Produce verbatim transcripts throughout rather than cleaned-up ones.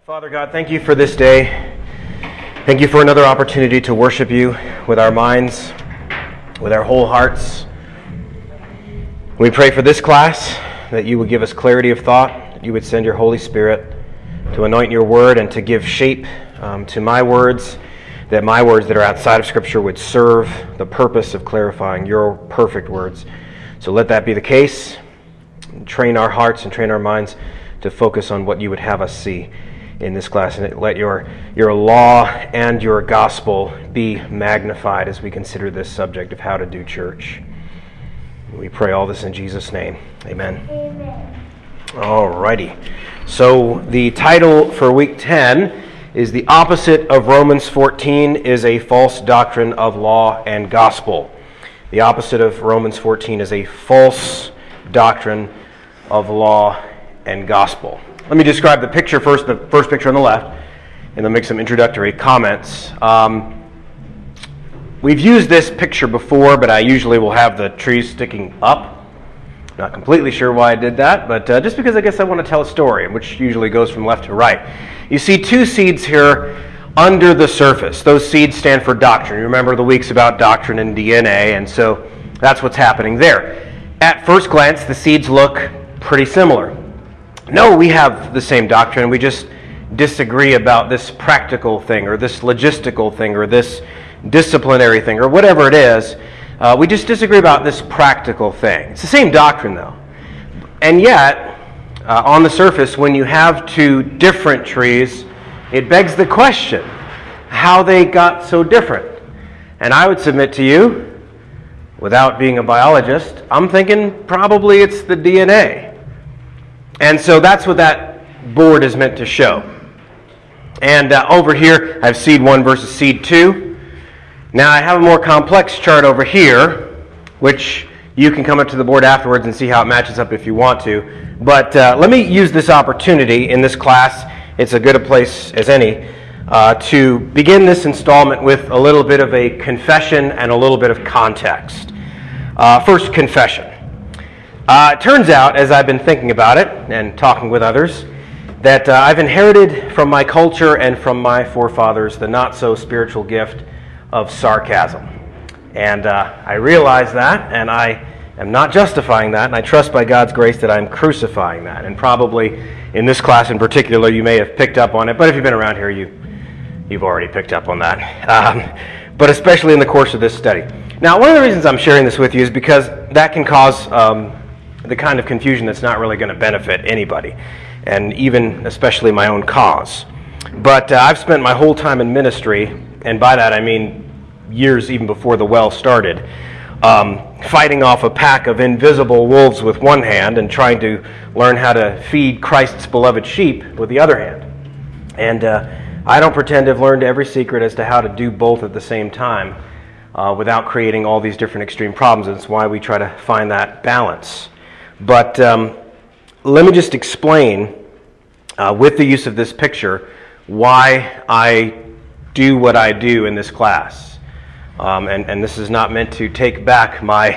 Father God, thank you for this day. Thank you for another opportunity to worship you with our minds, with our whole hearts. We pray for this class, that you would give us clarity of thought, that you would send your Holy Spirit to anoint your word and to give shape um, to my words, that my words that are outside of Scripture would serve the purpose of clarifying your perfect words. So let that be the case. Train our hearts and train our minds to focus on what you would have us see in this class, and let your your law and your gospel be magnified as we consider this subject of how to do church. We pray all this in Jesus' name. Amen. Amen. All righty. So the title for week ten is "The Opposite of Romans fourteen is a False Doctrine of Law and Gospel." The opposite of Romans fourteen is a false doctrine of law and gospel. Let me describe the picture first, the first picture on the left, and then make some introductory comments. Um, we've used this picture before, but I usually will have the trees sticking up. Not completely sure why I did that, but uh, just because I guess I want to tell a story, which usually goes from left to right. You see two seeds here under the surface. Those seeds stand for doctrine. You remember the weeks about doctrine and D N A, and so that's what's happening there. At first glance, the seeds look pretty similar. No, we have the same doctrine. We just disagree about this practical thing or this logistical thing or this disciplinary thing or whatever it is. Uh, we just disagree about this practical thing. It's the same doctrine, though. And yet, uh, on the surface, when you have two different trees, it begs the question how they got so different. And I would submit to you, without being a biologist, I'm thinking probably it's the D N A. And so that's what that board is meant to show. And uh, over here, I have seed one versus seed two. Now I have a more complex chart over here, which you can come up to the board afterwards and see how it matches up if you want to. But uh, let me use this opportunity in this class. It's as good a place as any uh, to begin this installment with a little bit of a confession and a little bit of context. Uh, first, confession. Uh, it turns out, as I've been thinking about it and talking with others, that uh, I've inherited from my culture and from my forefathers the not-so-spiritual gift of sarcasm. And uh, I realize that, and I am not justifying that, and I trust by God's grace that I'm crucifying that. And probably in this class in particular, you may have picked up on it, but if you've been around here, you, you've already picked up on that. Um, but especially in the course of this study. Now, one of the reasons I'm sharing this with you is because that can cause um, the kind of confusion that's not really going to benefit anybody, and even especially my own cause. But uh, I've spent my whole time in ministry, and by that I mean years even before the well started, um, fighting off a pack of invisible wolves with one hand and trying to learn how to feed Christ's beloved sheep with the other hand. And uh, I don't pretend to have learned every secret as to how to do both at the same time uh, without creating all these different extreme problems. That's why we try to find that balance. But um, let me just explain, uh, with the use of this picture, why I do what I do in this class. Um, and, and this is not meant to take back my,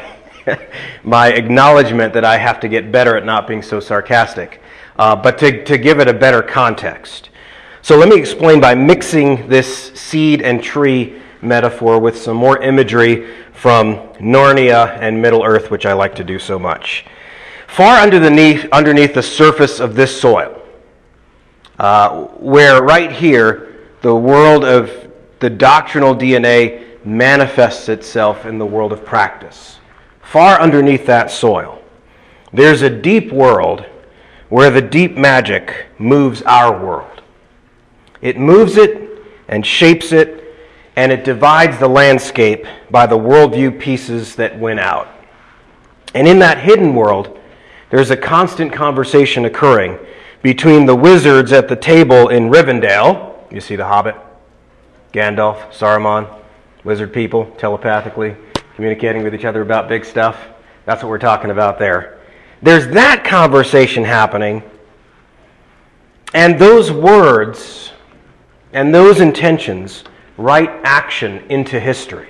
my acknowledgement that I have to get better at not being so sarcastic, uh, but to, to give it a better context. So let me explain by mixing this seed and tree metaphor with some more imagery from Narnia and Middle-earth, which I like to do so much. Far underneath, underneath the surface of this soil, uh, where right here the world of the doctrinal D N A manifests itself in the world of practice, far underneath that soil, there's a deep world where the deep magic moves our world. It moves it and shapes it, and it divides the landscape by the worldview pieces that win out. And in that hidden world, there's a constant conversation occurring between the wizards at the table in Rivendell. You see the Hobbit, Gandalf, Saruman, wizard people telepathically communicating with each other about big stuff. That's what we're talking about there. There's that conversation happening, and those words and those intentions write action into history.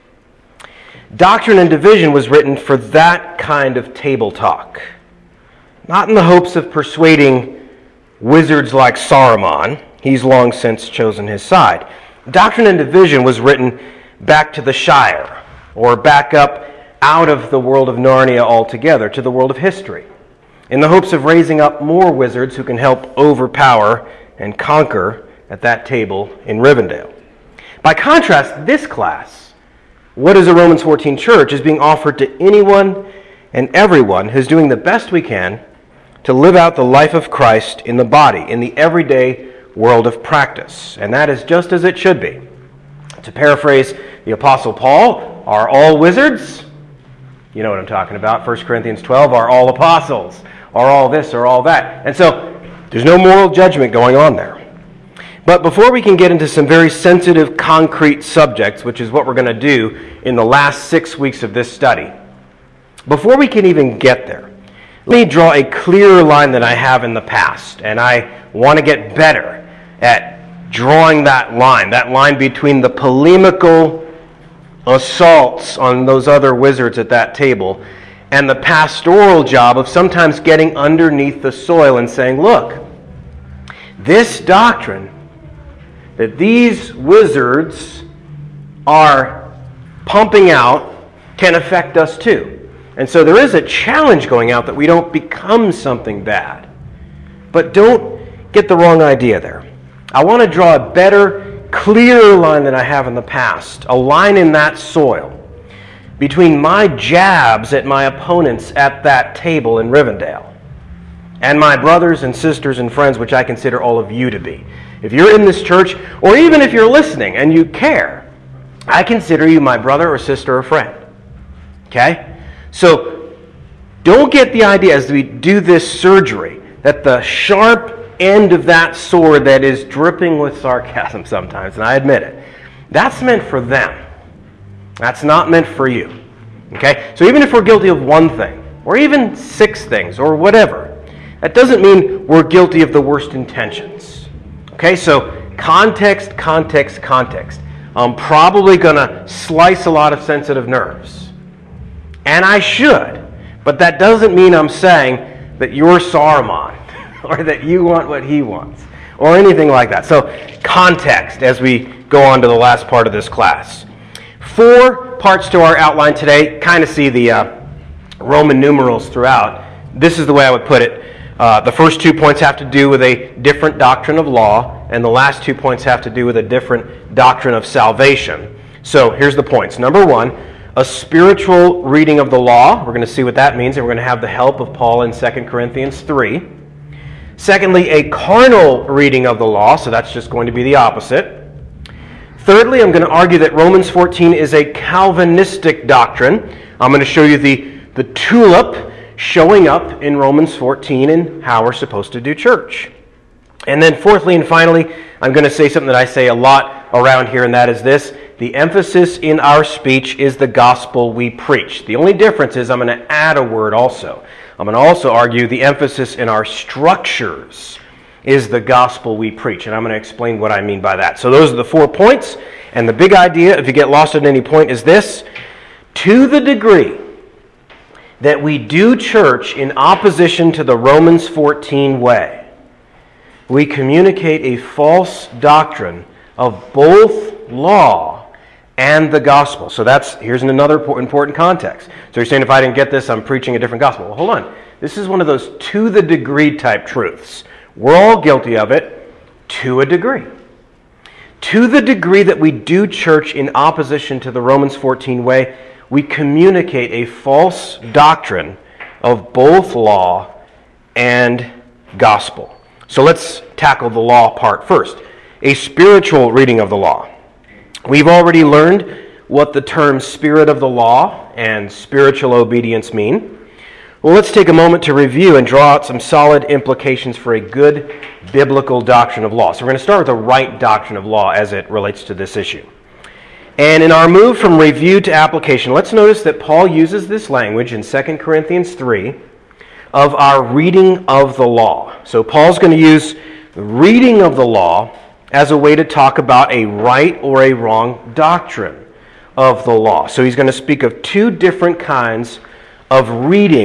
Doctrine and Division was written for that kind of table talk, not in the hopes of persuading wizards like Saruman, he's long since chosen his side. Doctrine and Division was written back to the Shire, or back up out of the world of Narnia altogether to the world of history, in the hopes of raising up more wizards who can help overpower and conquer at that table in Rivendell. By contrast, this class, What is a Romans fourteen Church, is being offered to anyone and everyone who's doing the best we can to live out the life of Christ in the body, in the everyday world of practice. And that is just as it should be. To paraphrase the Apostle Paul, are all wizards? You know what I'm talking about. First Corinthians twelve, are all apostles? Are all this or all that? And so, there's no moral judgment going on there. But before we can get into some very sensitive, concrete subjects, which is what we're going to do in the last six weeks of this study, before we can even get there, let me draw a clearer line than I have in the past. And I want to get better at drawing that line, that line between the polemical assaults on those other wizards at that table and the pastoral job of sometimes getting underneath the soil and saying, look, this doctrine that these wizards are pumping out can affect us too. And so there is a challenge going out that we don't become something bad. But don't get the wrong idea there. I want to draw a better, clearer line than I have in the past. A line in that soil between my jabs at my opponents at that table in Rivendell and my brothers and sisters and friends, which I consider all of you to be. If you're in this church, or even if you're listening and you care, I consider you my brother or sister or friend. Okay? So, don't get the idea as we do this surgery that the sharp end of that sword that is dripping with sarcasm sometimes, and I admit it, that's meant for them. That's not meant for you. Okay? So even if we're guilty of one thing, or even six things, or whatever, that doesn't mean we're guilty of the worst intentions. Okay? So context, context, context. I'm probably going to slice a lot of sensitive nerves. And I should. But that doesn't mean I'm saying that you're Saruman, or that you want what he wants, or anything like that. So context as we go on to the last part of this class. Four parts to our outline today. Kind of see the uh, Roman numerals throughout. This is the way I would put it. Uh, the first two points have to do with a different doctrine of law, and the last two points have to do with a different doctrine of salvation. So here's the points. Number one, a spiritual reading of the law. We're going to see what that means, and we're going to have the help of Paul in Second Corinthians three. Secondly, a carnal reading of the law, so that's just going to be the opposite. Thirdly, I'm going to argue that Romans fourteen is a Calvinistic doctrine. I'm going to show you the, the tulip showing up in Romans fourteen and how we're supposed to do church. And then fourthly and finally, I'm going to say something that I say a lot around here, and that is this. The emphasis in our speech is the gospel we preach. The only difference is I'm going to add a word also. I'm going to also argue the emphasis in our structures is the gospel we preach. And I'm going to explain what I mean by that. So those are the four points. And the big idea, if you get lost at any point, is this. To the degree that we do church in opposition to the Romans fourteen way, we communicate a false doctrine of both law and the gospel. So that's, here's another important context. So you're saying if I didn't get this, I'm preaching a different gospel. Well, hold on. This is one of those to the degree type truths. We're all guilty of it to a degree. To the degree that we do church in opposition to the Romans fourteen way, we communicate a false doctrine of both law and gospel. So let's tackle the law part first. A spiritual reading of the law. We've already learned what the terms spirit of the law and spiritual obedience mean. Well, let's take a moment to review and draw out some solid implications for a good biblical doctrine of law. So we're going to start with the right doctrine of law as it relates to this issue. And in our move from review to application, let's notice that Paul uses this language in Second Corinthians three of our reading of the law. So Paul's going to use the reading of the law as a way to talk about a right or a wrong doctrine of the law. So he's going to speak of two different kinds of reading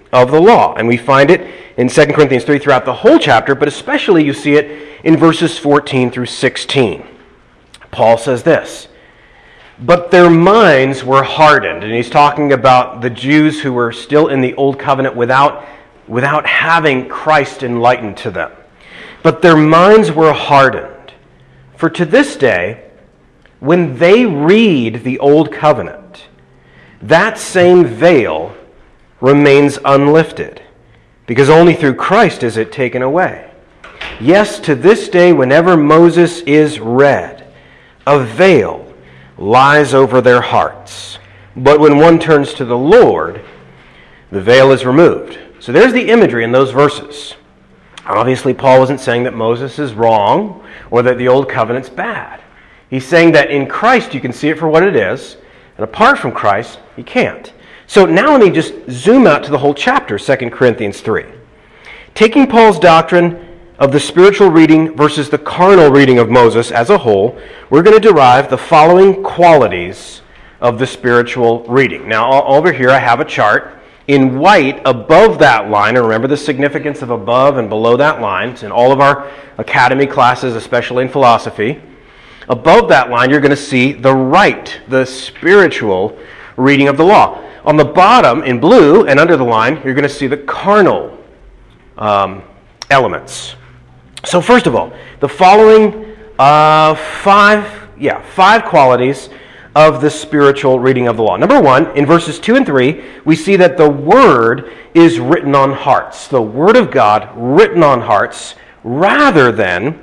of the law. And we find it in Second Corinthians three throughout the whole chapter, but especially you see it in verses fourteen through sixteen. Paul says this, "But their minds were hardened." And he's talking about the Jews who were still in the Old Covenant without, without having Christ enlightened to them. "But their minds were hardened. For to this day, when they read the Old Covenant, that same veil remains unlifted, because only through Christ is it taken away. Yes, to this day, whenever Moses is read, a veil lies over their hearts. But when one turns to the Lord, the veil is removed." So there's the imagery in those verses. Obviously, Paul wasn't saying that Moses is wrong or that the Old Covenant's bad. He's saying that in Christ you can see it for what it is, and apart from Christ, you can't. So now let me just zoom out to the whole chapter, Second Corinthians three. Taking Paul's doctrine of the spiritual reading versus the carnal reading of Moses as a whole, we're going to derive the following qualities of the spiritual reading. Now, over here I have a chart. In white, above that line, and remember the significance of above and below that line. It's in all of our academy classes, especially in philosophy. Above that line, you're going to see the right, the spiritual reading of the law. On the bottom, in blue, and under the line, you're going to see the carnal um, elements. So first of all, the following uh, five, yeah, five qualities of the spiritual reading of the law. Number one, in verses two and three, we see that the Word is written on hearts. The Word of God written on hearts rather than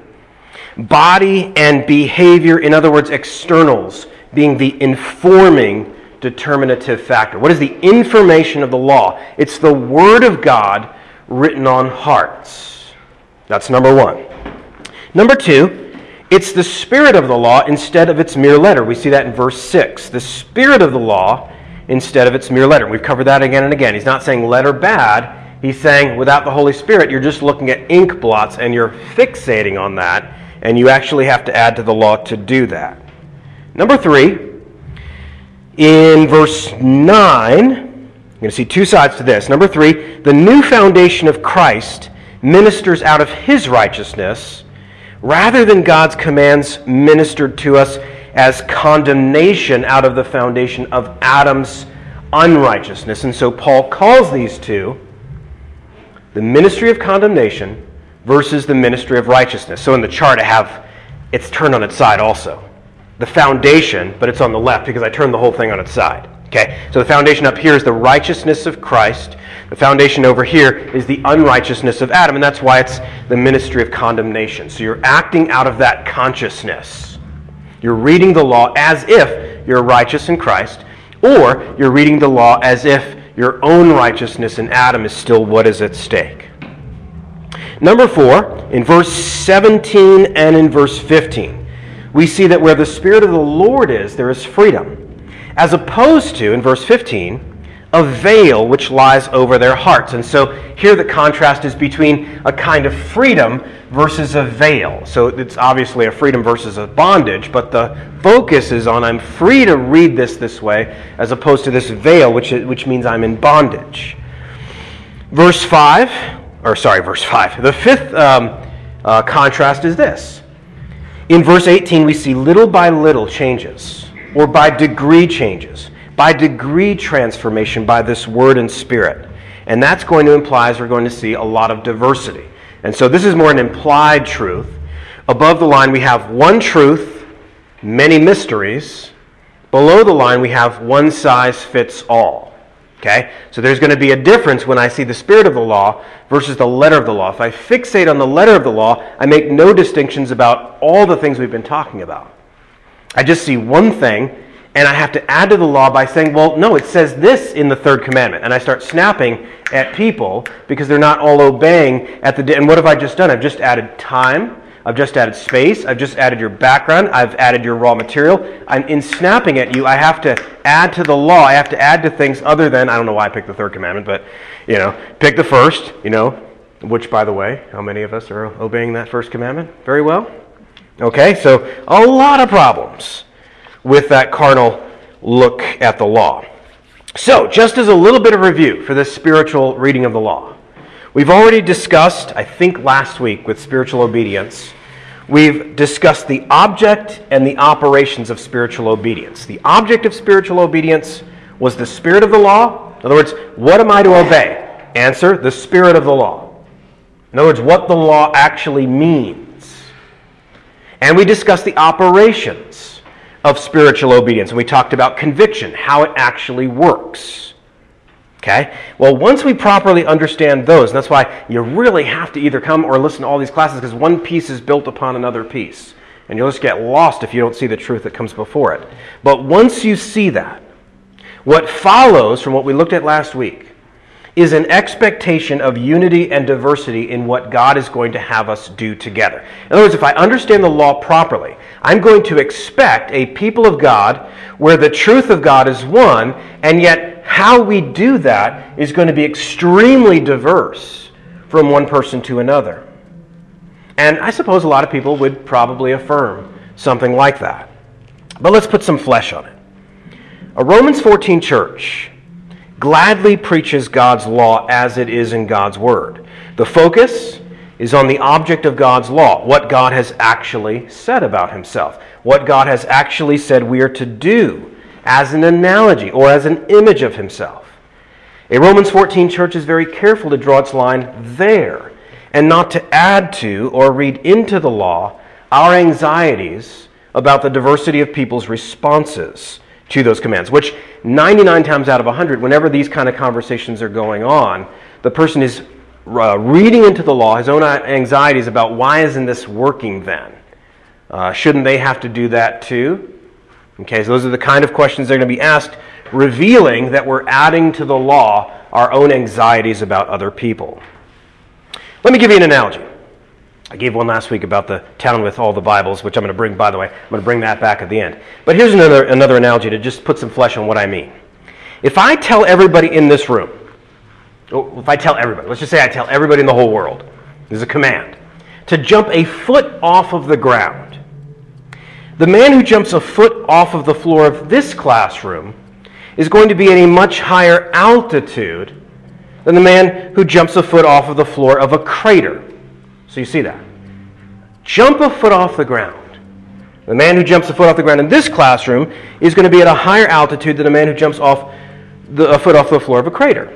body and behavior, in other words, externals, being the informing determinative factor. What is the information of the law? It's the Word of God written on hearts. That's number one. Number two, it's the spirit of the law instead of its mere letter. We see that in verse six. The spirit of the law instead of its mere letter. We've covered that again and again. He's not saying letter bad. He's saying without the Holy Spirit, you're just looking at ink blots and you're fixating on that, and you actually have to add to the law to do that. Number three, in verse nine, you're going to see two sides to this. Number three, the new foundation of Christ ministers out of His righteousness rather than God's commands ministered to us as condemnation out of the foundation of Adam's unrighteousness. And so Paul calls these two the ministry of condemnation versus the ministry of righteousness. So in the chart I have, it's turned on its side also. The foundation, but it's on the left because I turned the whole thing on its side. Okay, so the foundation up here is the righteousness of Christ. The foundation over here is the unrighteousness of Adam, and that's why it's the ministry of condemnation. So you're acting out of that consciousness. You're reading the law as if you're righteous in Christ, or you're reading the law as if your own righteousness in Adam is still what is at stake. Number four, in verse seventeen and in verse fifteen, we see that where the Spirit of the Lord is, there is freedom. As opposed to, in verse fifteen, a veil which lies over their hearts. And so here the contrast is between a kind of freedom versus a veil. So it's obviously a freedom versus a bondage, but the focus is on I'm free to read this this way as opposed to this veil, which, which means I'm in bondage. Verse five, or sorry, verse five. The fifth um, uh, contrast is this. In verse eighteen, we see little by little changes, or by degree changes, by degree transformation by this Word and Spirit. And that's going to imply, as we're going to see, a lot of diversity. And so this is more an implied truth. Above the line we have one truth, many mysteries. Below the line we have one size fits all. Okay? So there's going to be a difference when I see the spirit of the law versus the letter of the law. If I fixate on the letter of the law, I make no distinctions about all the things we've been talking about. I just see one thing, and I have to add to the law by saying, well, no, it says this in the third commandment. And I start snapping at people because they're not all obeying at the... And what have I just done? I've just added time. I've just added space. I've just added your background. I've added your raw material. I'm in snapping at you. I have to add to the law. I have to add to things other than... I don't know why I picked the third commandment, but, you know, pick the first, you know, which, by the way, how many of us are obeying that first commandment? Very well. Okay, so a lot of problems with that carnal look at the law. So, just as a little bit of review for this spiritual reading of the law, we've already discussed, I think last week with spiritual obedience, we've discussed the object and the operations of spiritual obedience. The object of spiritual obedience was the spirit of the law. In other words, what am I to obey? Answer, the spirit of the law. In other words, what the law actually means. And we discussed the operations of spiritual obedience. And we talked about conviction, how it actually works. Okay? Well, once we properly understand those, and that's why you really have to either come or listen to all these classes, because one piece is built upon another piece. And you'll just get lost if you don't see the truth that comes before it. But once you see that, what follows from what we looked at last week is an expectation of unity and diversity in what God is going to have us do together. In other words, if I understand the law properly, I'm going to expect a people of God where the truth of God is one, and yet how we do that is going to be extremely diverse from one person to another. And I suppose a lot of people would probably affirm something like that. But let's put some flesh on it. A Romans fourteen church gladly preaches God's law as it is in God's Word. The focus is on the object of God's law, what God has actually said about himself, what God has actually said we are to do as an analogy or as an image of himself. A Romans fourteen church is very careful to draw its line there and not to add to or read into the law our anxieties about the diversity of people's responses to those commands, which ninety-nine times out of one hundred, whenever these kind of conversations are going on, the person is uh, reading into the law his own anxieties about why isn't this working then? Uh, shouldn't they have to do that too? Okay, so those are the kind of questions they're going to be asked, revealing that we're adding to the law our own anxieties about other people. Let me give you an analogy. I gave one last week about the town with all the Bibles, which I'm going to bring, by the way, I'm going to bring that back at the end. But here's another, another analogy to just put some flesh on what I mean. If I tell everybody in this room, if I tell everybody, let's just say I tell everybody in the whole world, this is a command, to jump a foot off of the ground. The man who jumps a foot off of the floor of this classroom is going to be at a much higher altitude than the man who jumps a foot off of the floor of a crater. So you see that. Jump a foot off the ground. The man who jumps a foot off the ground in this classroom is going to be at a higher altitude than a man who jumps off the, a foot off the floor of a crater.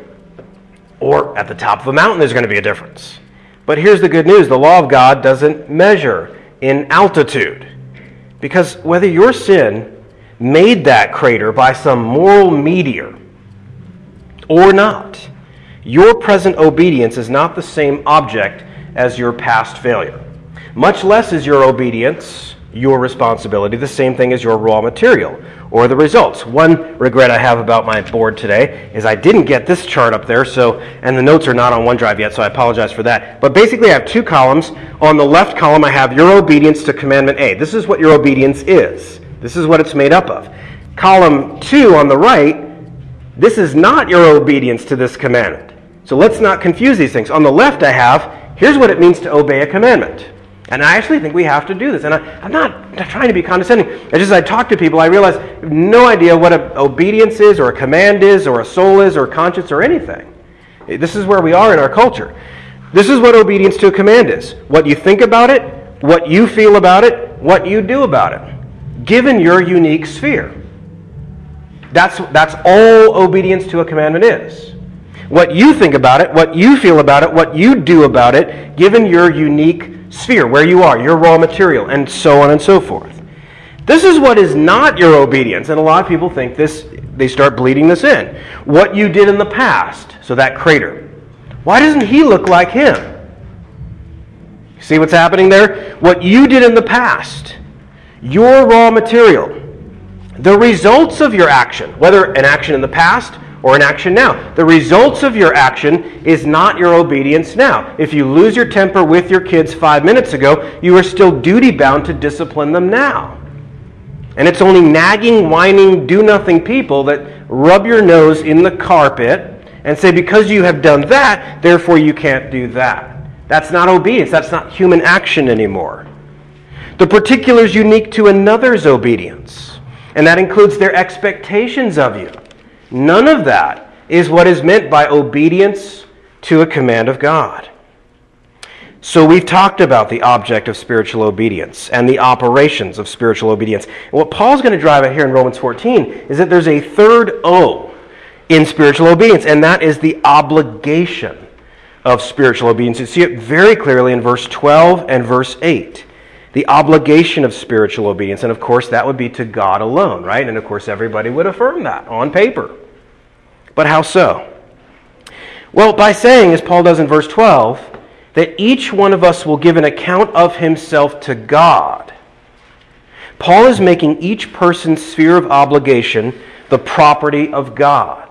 Or at the top of a mountain there's going to be a difference. But here's the good news. The law of God doesn't measure in altitude. Because whether your sin made that crater by some moral meteor or not, your present obedience is not the same object as your past failure. Much less is your obedience, your responsibility, the same thing as your raw material or the results. One regret I have about my board today is I didn't get this chart up there, so and the notes are not on OneDrive yet, so I apologize for that. But basically I have two columns. On the left column I have your obedience to commandment A. This is what your obedience is. This is what it's made up of. Column two on the right, this is not your obedience to this commandment. So let's not confuse these things. On the left I have, here's what it means to obey a commandment. And I actually think we have to do this. And I, I'm not trying to be condescending. It's just as I talk to people, I realize I have no idea what a obedience is, or a command is, or a soul is, or conscience, or anything. This is where we are in our culture. This is what obedience to a command is. What you think about it, what you feel about it, what you do about it, given your unique sphere. That's, that's all obedience to a commandment is. What you think about it, what you feel about it, what you do about it, given your unique sphere, where you are, your raw material, and so on and so forth. This is what is not your obedience, and a lot of people think this, they start bleeding this in. What you did in the past, so that crater. Why doesn't he look like him? See what's happening there? What you did in the past, your raw material, the results of your action, whether an action in the past or an action now. The results of your action is not your obedience now. If you lose your temper with your kids five minutes ago, you are still duty-bound to discipline them now. And it's only nagging, whining, do-nothing people that rub your nose in the carpet and say, because you have done that, therefore you can't do that. That's not obedience. That's not human action anymore. The particular is unique to another's obedience, and that includes their expectations of you. None of that is what is meant by obedience to a command of God. So we've talked about the object of spiritual obedience and the operations of spiritual obedience. And what Paul's going to drive at here in Romans fourteen is that there's a third O in spiritual obedience, and that is the obligation of spiritual obedience. You see it very clearly in verse twelve and verse eight. The obligation of spiritual obedience. And of course, that would be to God alone, right? And of course, everybody would affirm that on paper. But how so? Well, by saying, as Paul does in verse twelve, that each one of us will give an account of himself to God. Paul is making each person's sphere of obligation the property of God.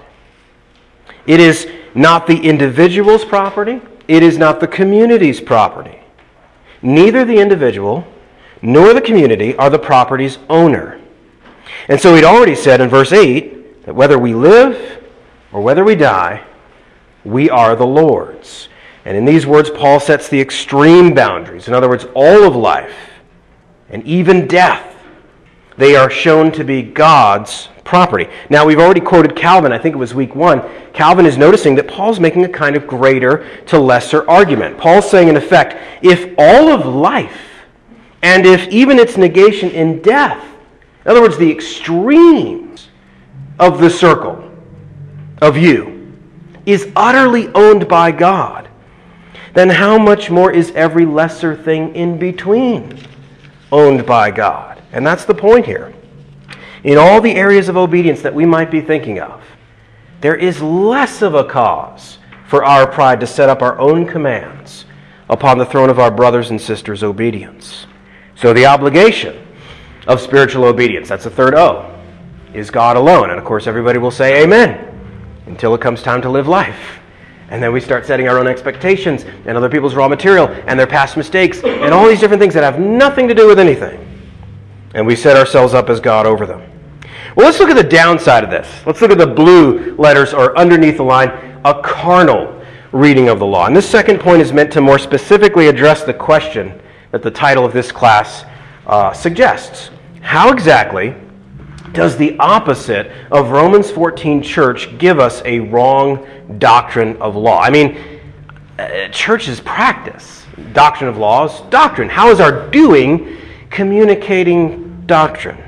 It is not the individual's property. It is not the community's property. Neither the individual nor the community are the property's owner. And so he'd already said in verse eight that whether we live or whether we die, we are the Lord's. And in these words, Paul sets the extreme boundaries. In other words, all of life and even death, they are shown to be God's property. Now, we've already quoted Calvin. I think it was week one. Calvin is noticing that Paul's making a kind of greater to lesser argument. Paul's saying, in effect, if all of life and if even its negation in death, in other words, the extremes of the circle of you, is utterly owned by God, then how much more is every lesser thing in between owned by God? And that's the point here. In all the areas of obedience that we might be thinking of, there is less of a cause for our pride to set up our own commands upon the throne of our brothers and sisters' obedience. So the obligation of spiritual obedience, that's the third O, is God alone. And of course everybody will say amen until it comes time to live life. And then we start setting our own expectations and other people's raw material and their past mistakes and all these different things that have nothing to do with anything. And we set ourselves up as God over them. Well, let's look at the downside of this. Let's look at the blue letters, or underneath the line, a carnal reading of the law. And this second point is meant to more specifically address the question that the title of this class uh, suggests. How exactly does the opposite of Romans fourteen church give us a wrong doctrine of law? I mean, uh, church is practice. Doctrine of law is doctrine. How is our doing communicating doctrine?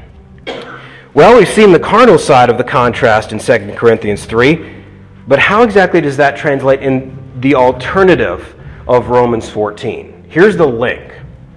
Well, we've seen the carnal side of the contrast in Second Corinthians three, but how exactly does that translate in the alternative of Romans fourteen? Here's the link.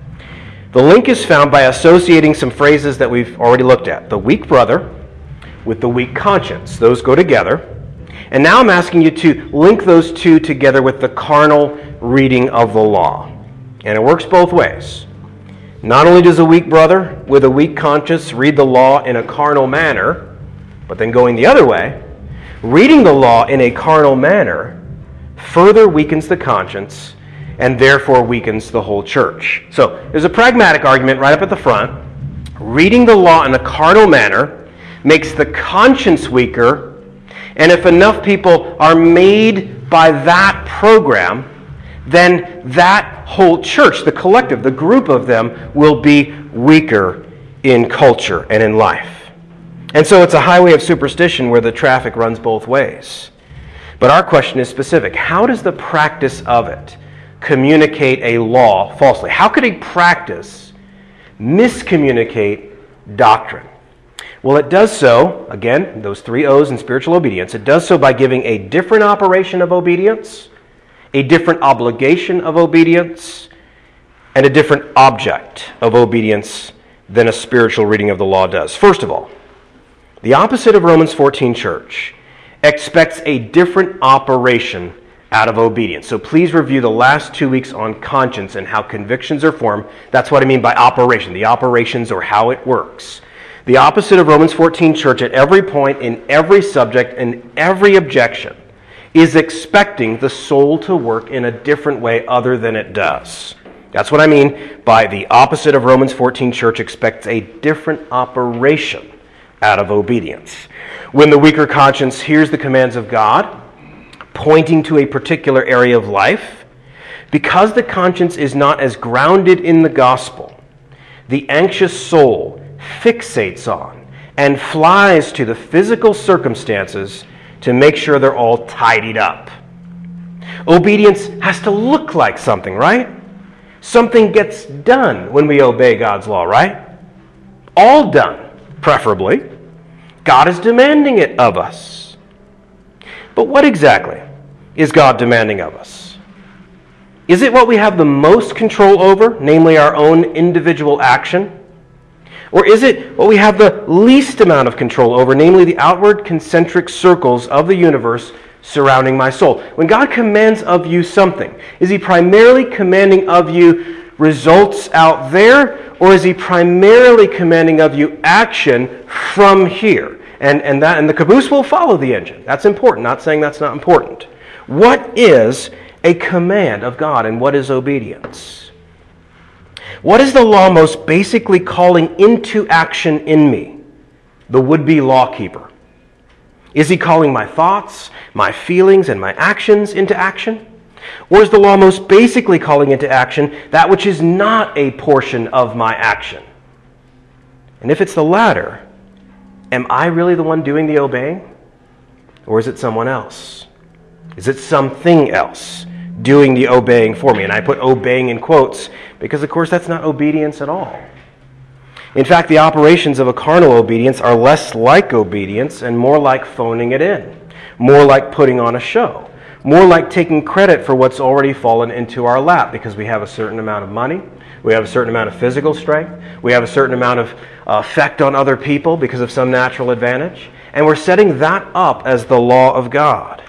The link is found by associating some phrases that we've already looked at. The weak brother with the weak conscience. Those go together. And now I'm asking you to link those two together with the carnal reading of the law. And it works both ways. Not only does a weak brother with a weak conscience read the law in a carnal manner, but then going the other way, reading the law in a carnal manner further weakens the conscience and therefore weakens the whole church. So there's a pragmatic argument right up at the front. Reading the law in a carnal manner makes the conscience weaker, and if enough people are made by that program, then that whole church, the collective, the group of them, will be weaker in culture and in life. And so it's a highway of superstition where the traffic runs both ways. But our question is specific. How does the practice of it communicate a law falsely? How could a practice miscommunicate doctrine? Well, it does so, again, those three O's in spiritual obedience, it does so by giving a different operation of obedience, a different obligation of obedience, and a different object of obedience than a spiritual reading of the law does. First of all, the opposite of Romans fourteen church expects a different operation out of obedience. So please review the last two weeks on conscience and how convictions are formed. That's what I mean by operation, the operations or how it works. The opposite of Romans fourteen church at every point, in every subject, in every objection, is expecting the soul to work in a different way other than it does. That's what I mean by the opposite of Romans fourteen church expects a different operation out of obedience. When the weaker conscience hears the commands of God, pointing to a particular area of life, because the conscience is not as grounded in the gospel, the anxious soul fixates on and flies to the physical circumstances to make sure they're all tidied up. Obedience has to look like something, right? Something gets done when we obey God's law, right? All done, preferably. God is demanding it of us. But what exactly is God demanding of us? Is it what we have the most control over, namely our own individual action? Or is it what we have the least amount of control over, namely the outward concentric circles of the universe surrounding my soul? When God commands of you something, is he primarily commanding of you results out there, or is he primarily commanding of you action from here? And, and, that, and the caboose will follow the engine. That's important, not saying that's not important. What is a command of God, and what is obedience? What is the law most basically calling into action in me? The would-be lawkeeper. Is he calling my thoughts, my feelings, and my actions into action? Or is the law most basically calling into action that which is not a portion of my action? And if it's the latter, am I really the one doing the obeying? Or is it someone else? Is it something else doing the obeying for me? And I put obeying in quotes because, of course, that's not obedience at all. In fact, the operations of a carnal obedience are less like obedience and more like phoning it in, more like putting on a show, more like taking credit for what's already fallen into our lap because we have a certain amount of money, we have a certain amount of physical strength, we have a certain amount of uh, effect on other people because of some natural advantage, and we're setting that up as the law of God.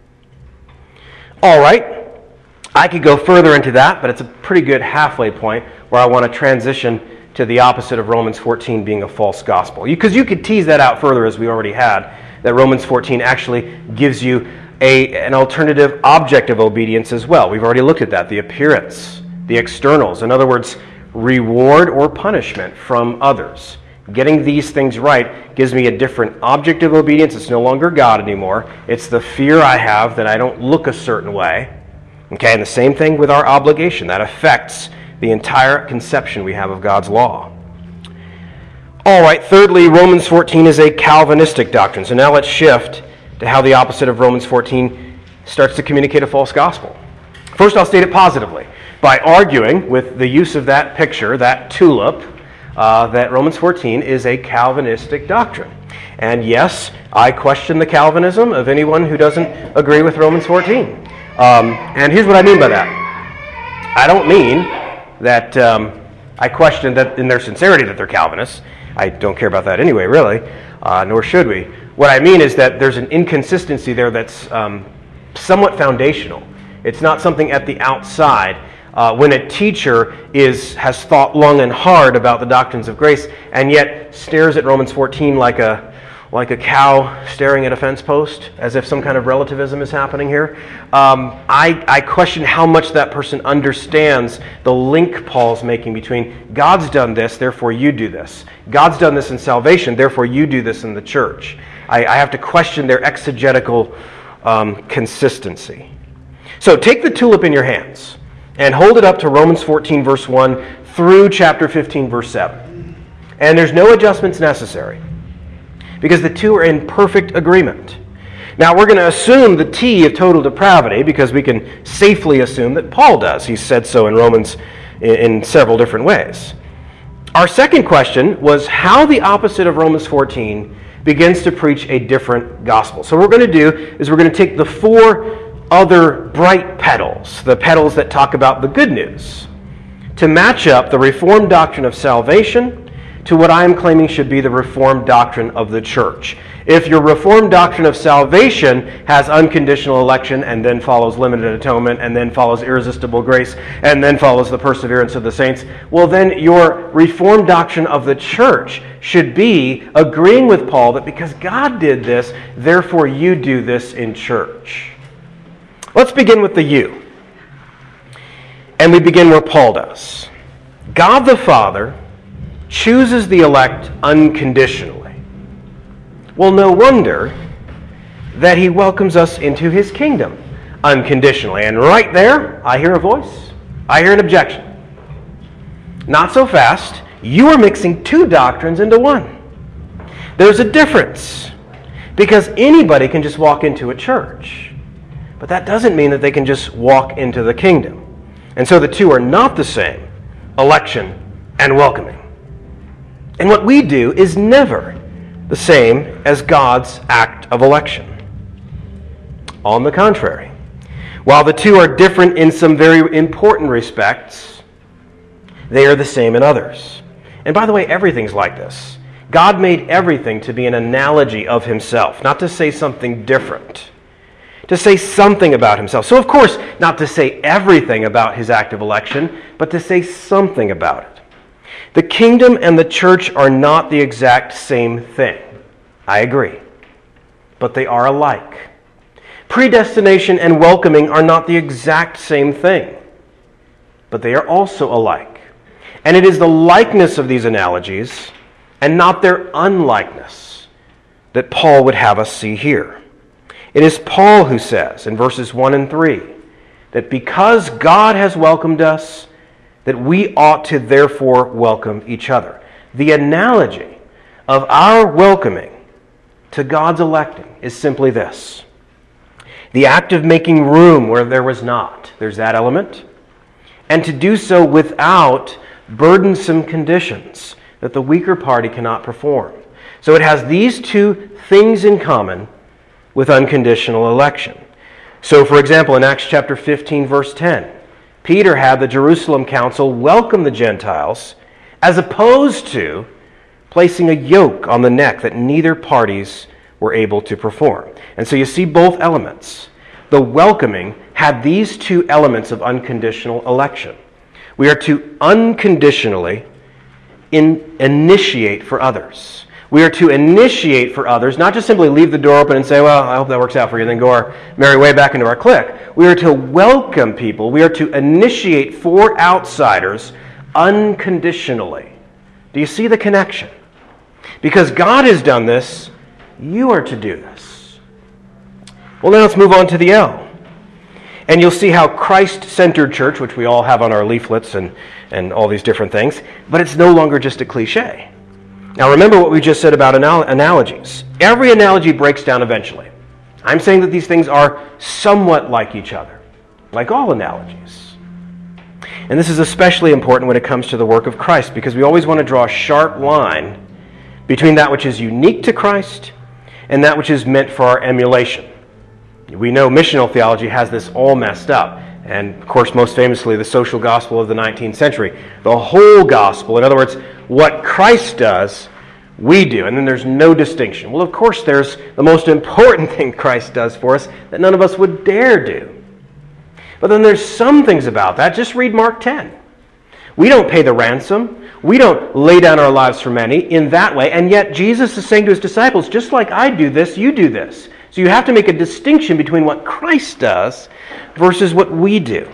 All right. I could go further into that, but it's a pretty good halfway point where I want to transition to the opposite of Romans fourteen being a false gospel. Because you, you could tease that out further, as we already had, that Romans fourteen actually gives you a, an alternative object of obedience as well. We've already looked at that, the appearance, the externals. In other words, reward or punishment from others. Getting these things right gives me a different object of obedience. It's no longer God anymore. It's the fear I have that I don't look a certain way. Okay, and the same thing with our obligation. That affects the entire conception we have of God's law. All right, thirdly, Romans fourteen is a Calvinistic doctrine. So now let's shift to how the opposite of Romans fourteen starts to communicate a false gospel. First, I'll state it positively by arguing with the use of that picture, that tulip, uh, that Romans fourteen is a Calvinistic doctrine. And yes, I question the Calvinism of anyone who doesn't agree with Romans fourteen. Um, and here's what I mean by that. I don't mean that um, I question that in their sincerity that they're Calvinists. I don't care about that anyway, really, uh, nor should we. What I mean is that there's an inconsistency there that's um, somewhat foundational. It's not something at the outside. Uh, when a teacher is has thought long and hard about the doctrines of grace and yet stares at Romans fourteen like a like a cow staring at a fence post, as if some kind of relativism is happening here. Um, I, I question how much that person understands the link Paul's making between God's done this, therefore you do this. God's done this in salvation, therefore you do this in the church. I, I have to question their exegetical um, consistency. So take the tulip in your hands and hold it up to Romans fourteen, verse one through chapter fifteen, verse seven. And there's no adjustments necessary, because the two are in perfect agreement. Now, we're going to assume the T of total depravity because we can safely assume that Paul does. He said so in Romans in, in several different ways. Our second question was how the opposite of Romans fourteen begins to preach a different gospel. So what we're going to do is we're going to take the four other bright petals, the petals that talk about the good news, to match up the Reformed doctrine of salvation to what I am claiming should be the Reformed doctrine of the church. If your Reformed doctrine of salvation has unconditional election and then follows limited atonement and then follows irresistible grace and then follows the perseverance of the saints, well then your Reformed doctrine of the church should be agreeing with Paul that because God did this, therefore you do this in church. Let's begin with the you. And we begin where Paul does. God the Father chooses the elect unconditionally. Well, no wonder that he welcomes us into his kingdom unconditionally. And right there, I hear a voice. I hear an objection. Not so fast. You are mixing two doctrines into one. There's a difference, because anybody can just walk into a church, but that doesn't mean that they can just walk into the kingdom. And so the two are not the same, election and welcoming. And what we do is never the same as God's act of election. On the contrary, while the two are different in some very important respects, they are the same in others. And by the way, everything's like this. God made everything to be an analogy of himself, not to say something different, to say something about himself. So of course, not to say everything about his act of election, but to say something about it. The kingdom and the church are not the exact same thing. I agree. But they are alike. Predestination and welcoming are not the exact same thing, but they are also alike. And it is the likeness of these analogies and not their unlikeness that Paul would have us see here. It is Paul who says in verses one and three that because God has welcomed us, that we ought to therefore welcome each other. The analogy of our welcoming to God's electing is simply this. The act of making room where there was not. There's that element. And to do so without burdensome conditions that the weaker party cannot perform. So it has these two things in common with unconditional election. So, for example, in Acts chapter fifteen, verse ten, Peter had the Jerusalem council welcome the Gentiles as opposed to placing a yoke on the neck that neither parties were able to perform. And so you see both elements. The welcoming had these two elements of unconditional election. We are to unconditionally in, initiate for others. We are to initiate for others, not just simply leave the door open and say, well, I hope that works out for you, and then go our merry way back into our clique. We are to welcome people. We are to initiate for outsiders unconditionally. Do you see the connection? Because God has done this, you are to do this. Well, now let's move on to the L. And you'll see how Christ-centered church, which we all have on our leaflets and, and all these different things, but it's no longer just a cliche. Now remember what we just said about anal- analogies. Every analogy breaks down eventually. I'm saying that these things are somewhat like each other, like all analogies. And this is especially important when it comes to the work of Christ, because we always want to draw a sharp line between that which is unique to Christ and that which is meant for our emulation. We know missional theology has this all messed up. And, of course, most famously, the social gospel of the nineteenth century. The whole gospel, in other words, what Christ does, we do. And then there's no distinction. Well, of course, there's the most important thing Christ does for us that none of us would dare do. But then there's some things about that. Just read Mark ten. We don't pay the ransom. We don't lay down our lives for many in that way. And yet Jesus is saying to his disciples, just like I do this, you do this. So you have to make a distinction between what Christ does versus what we do.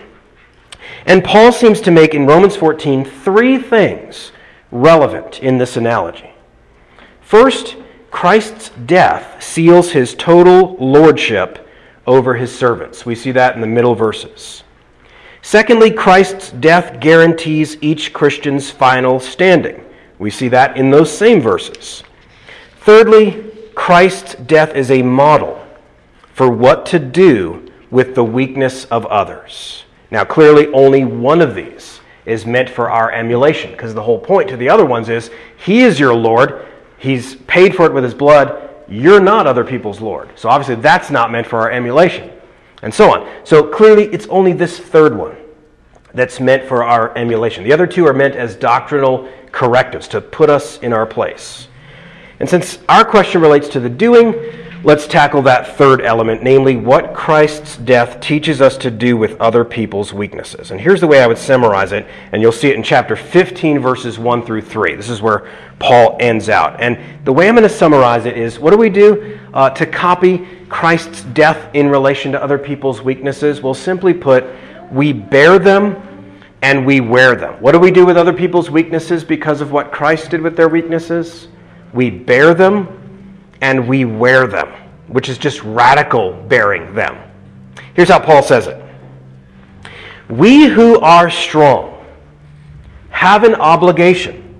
And Paul seems to make in Romans fourteen three things relevant in this analogy. First, Christ's death seals his total lordship over his servants. We see that in the middle verses. Secondly, Christ's death guarantees each Christian's final standing. We see that in those same verses. Thirdly, Christ's death is a model for what to do with the weakness of others. Now, clearly, only one of these is meant for our emulation, because the whole point to the other ones is, he is your Lord, he's paid for it with his blood, you're not other people's Lord. So obviously that's not meant for our emulation, and so on. So clearly it's only this third one that's meant for our emulation. The other two are meant as doctrinal correctives, to put us in our place. And since our question relates to the doing, let's tackle that third element, namely what Christ's death teaches us to do with other people's weaknesses. And here's the way I would summarize it, and you'll see it in chapter fifteen, verses one through three. This is where Paul ends out. And the way I'm going to summarize it is, what do we do uh, to copy Christ's death in relation to other people's weaknesses? Well, simply put, we bear them and we wear them. What do we do with other people's weaknesses because of what Christ did with their weaknesses? We bear them and we wear them, which is just radical bearing them. Here's how Paul says it. We who are strong have an obligation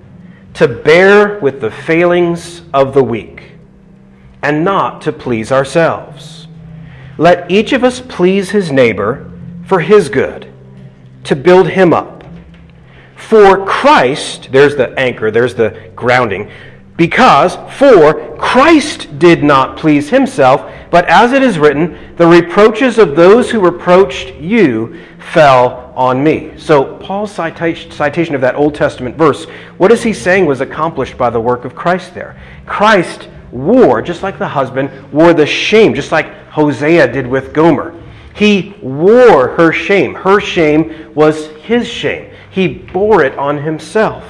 to bear with the failings of the weak, and not to please ourselves. Let each of us please his neighbor for his good, to build him up. For Christ, there's the anchor, there's the grounding, because for Christ did not please himself, but as it is written, the reproaches of those who reproached you fell on me. So Paul's citation, citation of that Old Testament verse, what is he saying was accomplished by the work of Christ there? Christ wore, just like the husband, wore the shame, just like Hosea did with Gomer. He wore her shame. Her shame was his shame. He bore it on himself.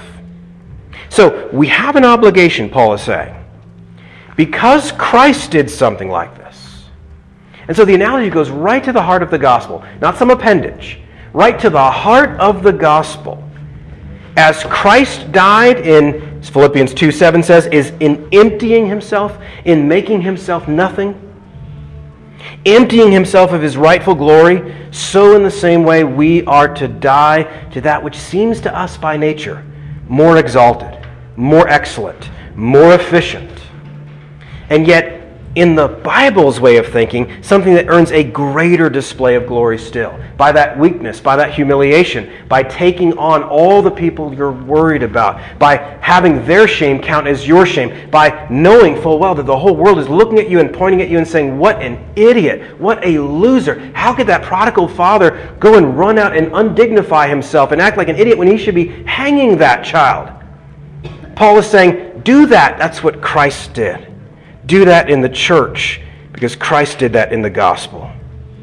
So we have an obligation, Paul is saying, because Christ did something like this. And so the analogy goes right to the heart of the gospel, not some appendage, right to the heart of the gospel. As Christ died in, as Philippians two seven says, is in emptying himself, in making himself nothing, emptying himself of his rightful glory, so in the same way we are to die to that which seems to us by nature more exalted, more excellent, more efficient. And yet, in the Bible's way of thinking, something that earns a greater display of glory still. By that weakness, by that humiliation, by taking on all the people you're worried about, by having their shame count as your shame, by knowing full well that the whole world is looking at you and pointing at you and saying, what an idiot, what a loser. How could that prodigal father go and run out and undignify himself and act like an idiot when he should be hanging that child? Paul is saying, do that. That's what Christ did. Do that in the church, because Christ did that in the gospel.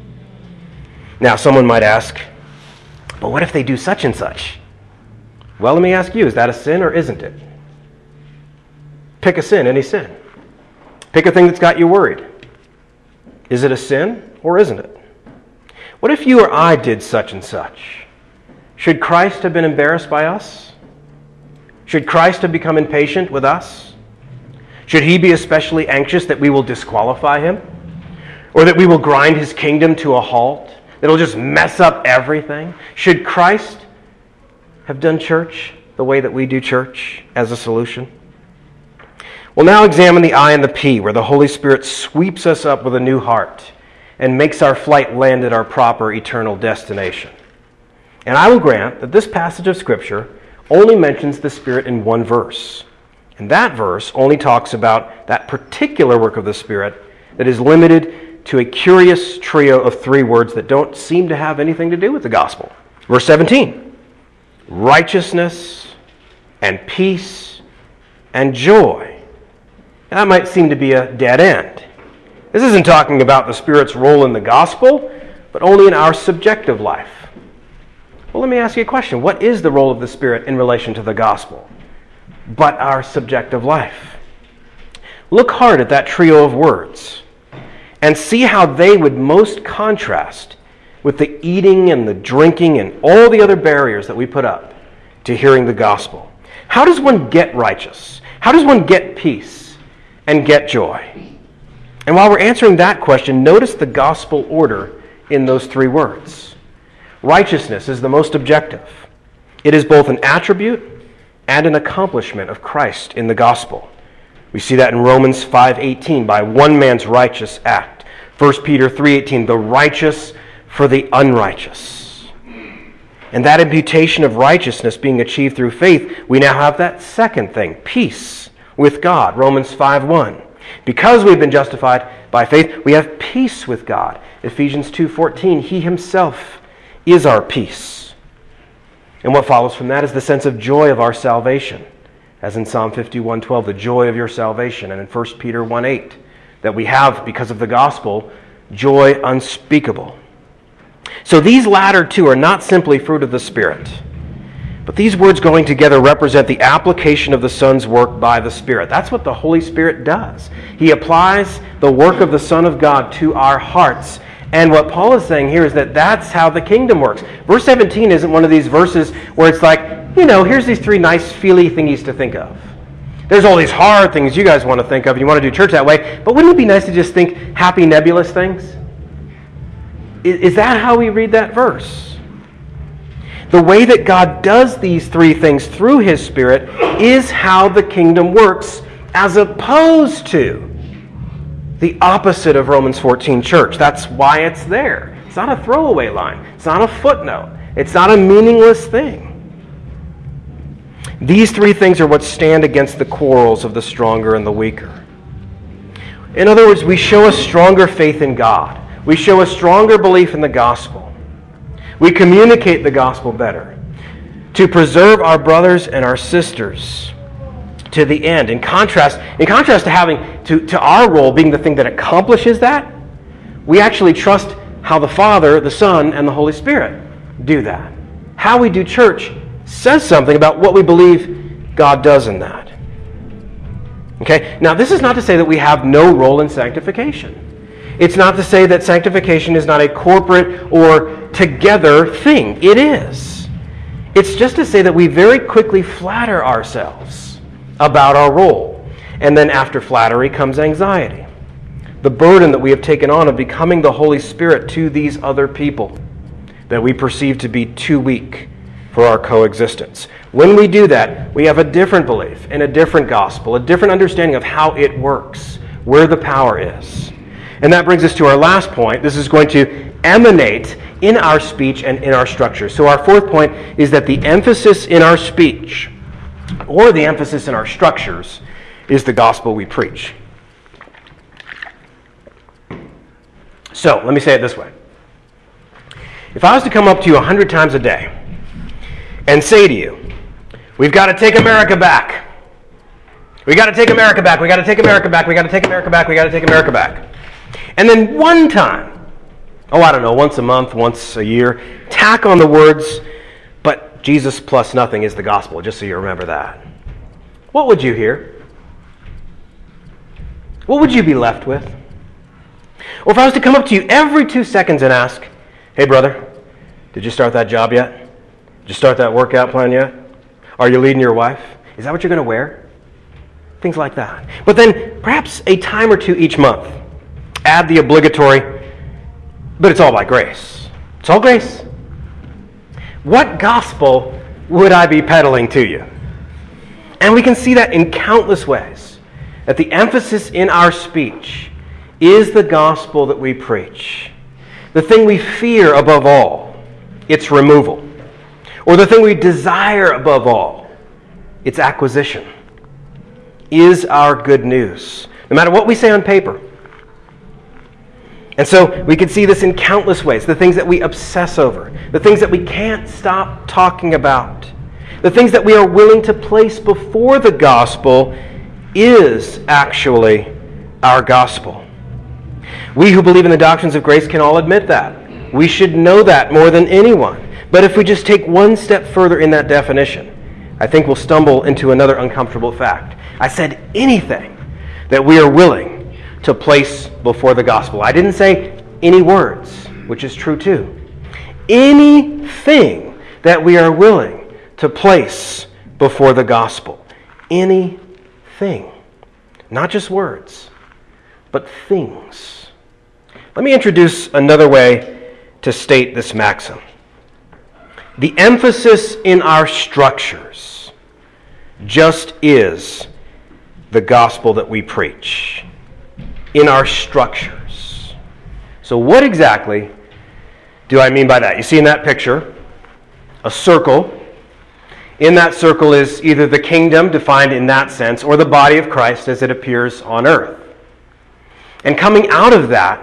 Now, someone might ask, but what if they do such and such? Well, let me ask you, is that a sin or isn't it? Pick a sin, any sin. Pick a thing that's got you worried. Is it a sin or isn't it? What if you or I did such and such? Should Christ have been embarrassed by us? Should Christ have become impatient with us? Should he be especially anxious that we will disqualify him? Or that we will grind his kingdom to a halt? That it'll just mess up everything? Should Christ have done church the way that we do church as a solution? We'll now examine the I and the P, where the Holy Spirit sweeps us up with a new heart and makes our flight land at our proper eternal destination. And I will grant that this passage of Scripture only mentions the Spirit in one verse. And that verse only talks about that particular work of the Spirit that is limited to a curious trio of three words that don't seem to have anything to do with the gospel. Verse seventeen, righteousness and peace and joy. Now, that might seem to be a dead end. This isn't talking about the Spirit's role in the gospel, but only in our subjective life. Well, let me ask you a question. What is the role of the Spirit in relation to the gospel but our subjective life? Look hard at that trio of words and see how they would most contrast with the eating and the drinking and all the other barriers that we put up to hearing the gospel. How does one get righteous? How does one get peace and get joy? And while we're answering that question, notice the gospel order in those three words. Righteousness is the most objective. It is both an attribute and an accomplishment of Christ in the gospel. We see that in Romans five eighteen, by one man's righteous act. First Peter three eighteen, the righteous for the unrighteous. And that imputation of righteousness being achieved through faith, we now have that second thing, peace with God. Romans five one. Because we've been justified by faith, we have peace with God. Ephesians two fourteen, he himself is our peace. And what follows from that is the sense of joy of our salvation, as in Psalm fifty-one twelve, the joy of your salvation, and in First Peter one eight, that we have, because of the gospel, joy unspeakable. So these latter two are not simply fruit of the Spirit, but these words going together represent the application of the Son's work by the Spirit. That's what the Holy Spirit does. He applies the work of the Son of God to our hearts. And what Paul is saying here is that that's how the kingdom works. Verse seventeen isn't one of these verses where it's like, you know, here's these three nice feely thingies to think of. There's all these hard things you guys want to think of, and you want to do church that way, but wouldn't it be nice to just think happy, nebulous things? Is that how we read that verse? The way that God does these three things through His Spirit is how the kingdom works, as opposed to the opposite of Romans fourteen church. That's why it's there. It's not a throwaway line. It's not a footnote. It's not a meaningless thing. These three things are what stand against the quarrels of the stronger and the weaker. In other words, we show a stronger faith in God. We show a stronger belief in the gospel. We communicate the gospel better to preserve our brothers and our sisters to the end. In contrast, in contrast to having to, to our role being the thing that accomplishes that, we actually trust how the Father, the Son, and the Holy Spirit do that. How we do church says something about what we believe God does in that. Okay? Now, this is not to say that we have no role in sanctification. It's not to say that sanctification is not a corporate or together thing. It is. It's just to say that we very quickly flatter ourselves about our role. And then after flattery comes anxiety. The burden that we have taken on of becoming the Holy Spirit to these other people that we perceive to be too weak for our coexistence. When we do that, we have a different belief and a different gospel, a different understanding of how it works, where the power is. And that brings us to our last point. This is going to emanate in our speech and in our structure. So our fourth point is that the emphasis in our speech, or the emphasis in our structures, is the gospel we preach. So, let me say it this way. If I was to come up to you a hundred times a day and say to you, we've got to take America back. We got to take America back. We got to take America back. We got to take America back. We got to take America back. And then one time, oh, I don't know, once a month, once a year, tack on the words, but Jesus plus nothing is the gospel, just so you remember that. What would you hear? What would you be left with? Or if I was to come up to you every two seconds and ask, hey, brother, did you start that job yet? Did you start that workout plan yet? Are you leading your wife? Is that what you're going to wear? Things like that. But then perhaps a time or two each month, add the obligatory, but it's all by grace. It's all grace. What gospel would I be peddling to you? And we can see that in countless ways, that the emphasis in our speech is the gospel that we preach. The thing we fear above all, its removal. Or the thing we desire above all, its acquisition, is our good news. No matter what we say on paper. And so we can see this in countless ways. The things that we obsess over. The things that we can't stop talking about. The things that we are willing to place before the gospel is actually our gospel. We who believe in the doctrines of grace can all admit that. We should know that more than anyone. But if we just take one step further in that definition, I think we'll stumble into another uncomfortable fact. I said anything that we are willing to place before the gospel. I didn't say any words, which is true too. Anything that we are willing to place before the gospel. Anything. Not just words, but things. Let me introduce another way to state this maxim. The emphasis in our structures just is the gospel that we preach. In our structures. So what exactly do I mean by that? You see in that picture a circle. In that circle is either the kingdom defined in that sense or the body of Christ as it appears on earth. And coming out of that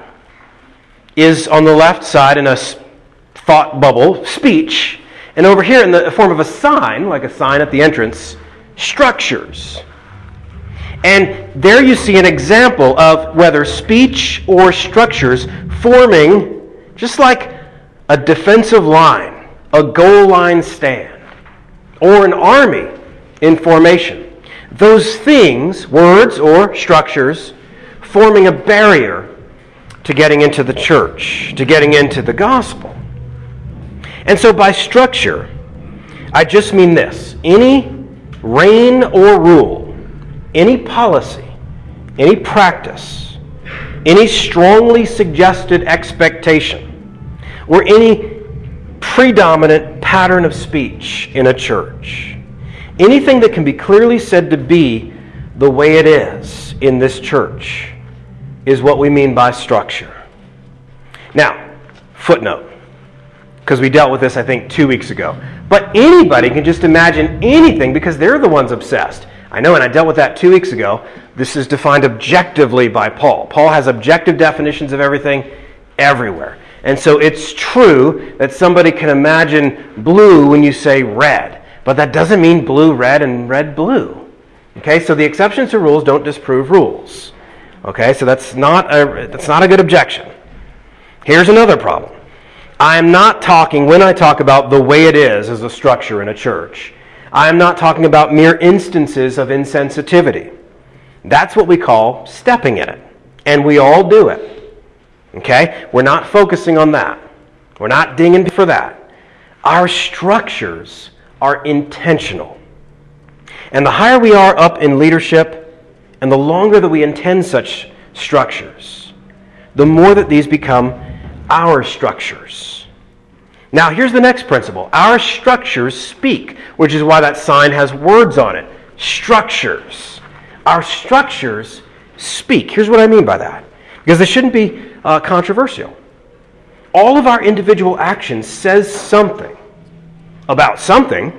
is on the left side in a thought bubble, speech, and over here in the form of a sign, like a sign at the entrance, structures. And there you see an example of whether speech or structures forming just like a defensive line, a goal line stand, or an army in formation. Those things, words or structures, forming a barrier to getting into the church, to getting into the gospel. And so by structure, I just mean this. Any reign or rule, any policy, any practice, any strongly suggested expectation, or any predominant pattern of speech in a church, anything that can be clearly said to be the way it is in this church, is what we mean by structure. Now, footnote, because we dealt with this, I think, two weeks ago. But anybody can just imagine anything because they're the ones obsessed. I know, and I dealt with that two weeks ago. This is defined objectively by Paul. Paul has objective definitions of everything everywhere. And so it's true that somebody can imagine blue when you say red. But that doesn't mean blue, red, and red, blue. Okay, so the exceptions to rules don't disprove rules. Okay, so that's not a, that's not a good objection. Here's another problem. I am not talking, when I talk about the way it is as a structure in a church, I am not talking about mere instances of insensitivity. That's what we call stepping in it. And we all do it. Okay? We're not focusing on that. We're not dinging for that. Our structures are intentional. And the higher we are up in leadership, and the longer that we intend such structures, the more that these become our structures. Now, here's the next principle. Our structures speak, which is why that sign has words on it. Structures. Our structures speak. Here's what I mean by that. Because this shouldn't be uh, controversial. All of our individual actions says something about something,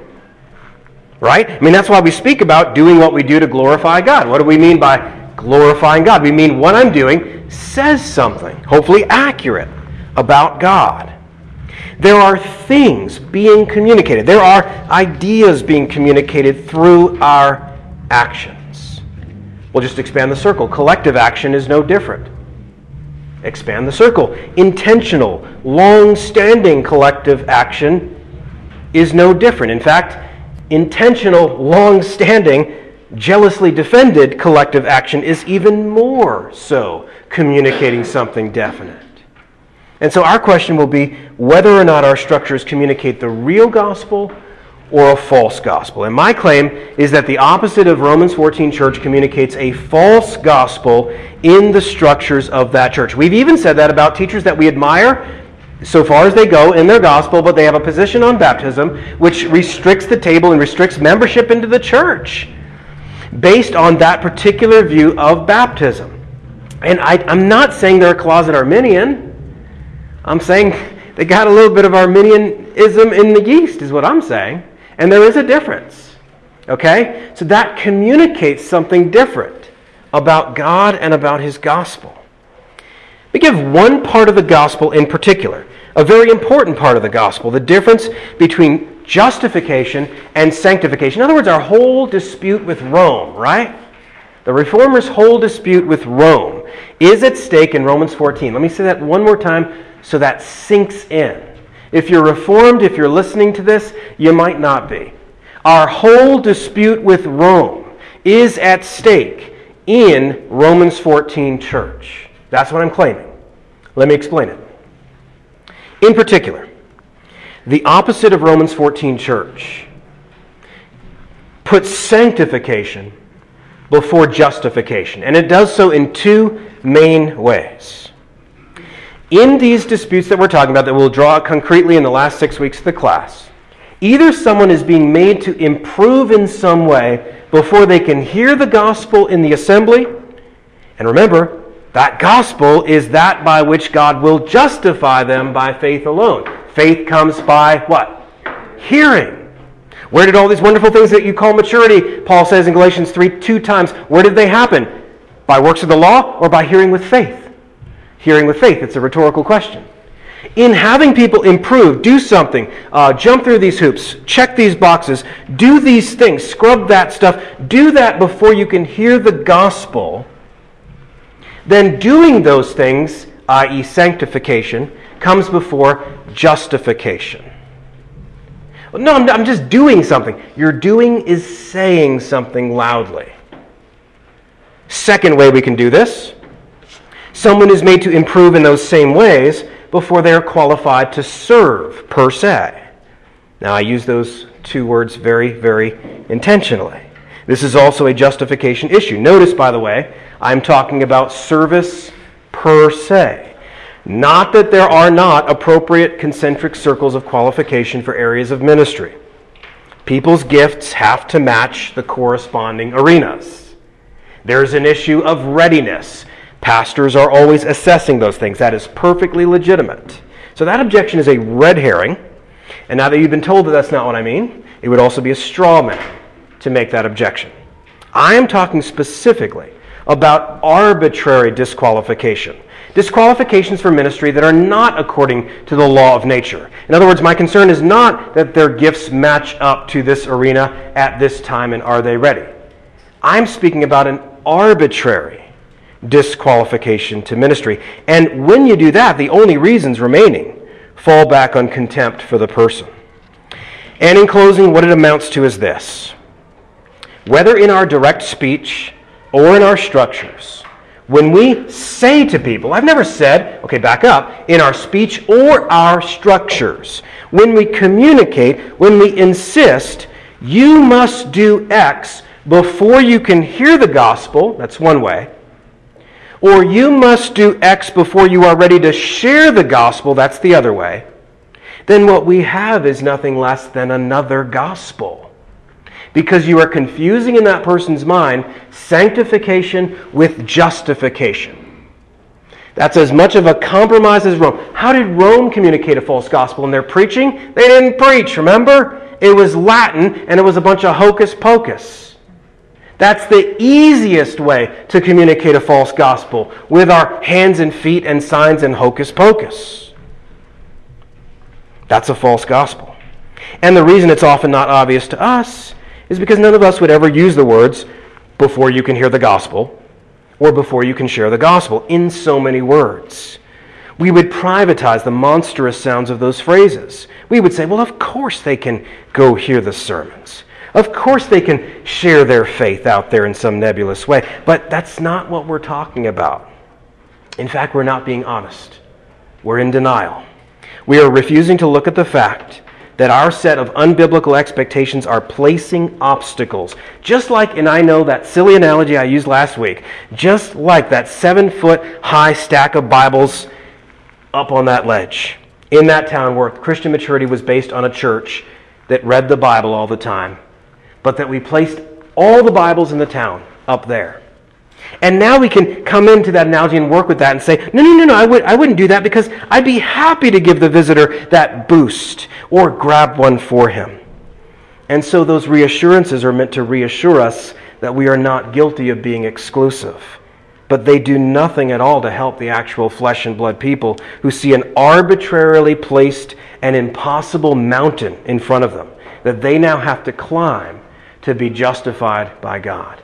right? I mean, that's why we speak about doing what we do to glorify God. What do we mean by glorifying God? We mean what I'm doing says something, hopefully accurate, about God. There are things being communicated. There are ideas being communicated through our actions. We'll just expand the circle. Collective action is no different. Expand the circle. Intentional, long-standing collective action is no different. In fact, intentional, long-standing, jealously defended collective action is even more so communicating something definite. And so our question will be whether or not our structures communicate the real gospel or a false gospel. And my claim is that the opposite of Romans fourteen church communicates a false gospel in the structures of that church. We've even said that about teachers that we admire so far as they go in their gospel, but they have a position on baptism which restricts the table and restricts membership into the church based on that particular view of baptism. And I, I'm not saying they're a closet Arminian. I'm saying they got a little bit of Arminianism in the yeast is what I'm saying. And there is a difference. Okay? So that communicates something different about God and about His gospel. We give one part of the gospel in particular, a very important part of the gospel, the difference between justification and sanctification. In other words, our whole dispute with Rome, right? The Reformers' whole dispute with Rome is at stake in Romans fourteen. Let me say that one more time so that sinks in. If you're Reformed, if you're listening to this, you might not be. Our whole dispute with Rome is at stake in Romans fourteen church. That's what I'm claiming. Let me explain it. In particular, the opposite of Romans fourteen church puts sanctification before justification. And it does so in two main ways. In these disputes that we're talking about that we'll draw out concretely in the last six weeks of the class, either someone is being made to improve in some way before they can hear the gospel in the assembly. And remember, that gospel is that by which God will justify them by faith alone. Faith comes by what? Hearing. Where did all these wonderful things that you call maturity, Paul says in Galatians three, two times, where did they happen? By works of the law or by hearing with faith? Hearing with faith. It's a rhetorical question. In having people improve, do something, uh, jump through these hoops, check these boxes, do these things, scrub that stuff, do that before you can hear the gospel, then doing those things, that is sanctification, comes before justification. Well, no, I'm, I'm just doing something. Your doing is saying something loudly. Second way we can do this, someone is made to improve in those same ways before they are qualified to serve, per se. Now, I use those two words very, very intentionally. This is also a justification issue. Notice, by the way, I'm talking about service per se. Not that there are not appropriate concentric circles of qualification for areas of ministry. People's gifts have to match the corresponding arenas. There's an issue of readiness. Pastors are always assessing those things. That is perfectly legitimate. So that objection is a red herring. And now that you've been told that that's not what I mean, it would also be a straw man to make that objection. I am talking specifically about arbitrary disqualification. Disqualifications for ministry that are not according to the law of nature. In other words, my concern is not that their gifts match up to this arena at this time and are they ready. I'm speaking about an arbitrary disqualification to ministry. And when you do that, the only reasons remaining fall back on contempt for the person. And in closing, what it amounts to is this. Whether in our direct speech or in our structures, when we say to people, I've never said, okay, back up, in our speech or our structures, when we communicate, when we insist, you must do X before you can hear the gospel, that's one way, or you must do X before you are ready to share the gospel, that's the other way, then what we have is nothing less than another gospel. Because you are confusing in that person's mind sanctification with justification. That's as much of a compromise as Rome. How did Rome communicate a false gospel in their preaching? They didn't preach, remember? It was Latin and it was a bunch of hocus pocus. That's the easiest way to communicate a false gospel, with our hands and feet and signs and hocus pocus. That's a false gospel. And the reason it's often not obvious to us is because none of us would ever use the words before you can hear the gospel or before you can share the gospel in so many words. We would privatize the monstrous sounds of those phrases. We would say, well, of course they can go hear the sermons. Of course they can share their faith out there in some nebulous way. But that's not what we're talking about. In fact, we're not being honest. We're in denial. We are refusing to look at the fact that our set of unbiblical expectations are placing obstacles. Just like, and I know that silly analogy I used last week, just like that seven-foot high stack of Bibles up on that ledge in that town where Christian maturity was based on a church that read the Bible all the time, but that we placed all the Bibles in the town up there. And now we can come into that analogy and work with that and say, no, no, no, no, I, would, I wouldn't do that because I'd be happy to give the visitor that boost or grab one for him. And so those reassurances are meant to reassure us that we are not guilty of being exclusive. But they do nothing at all to help the actual flesh and blood people who see an arbitrarily placed and impossible mountain in front of them that they now have to climb to be justified by God.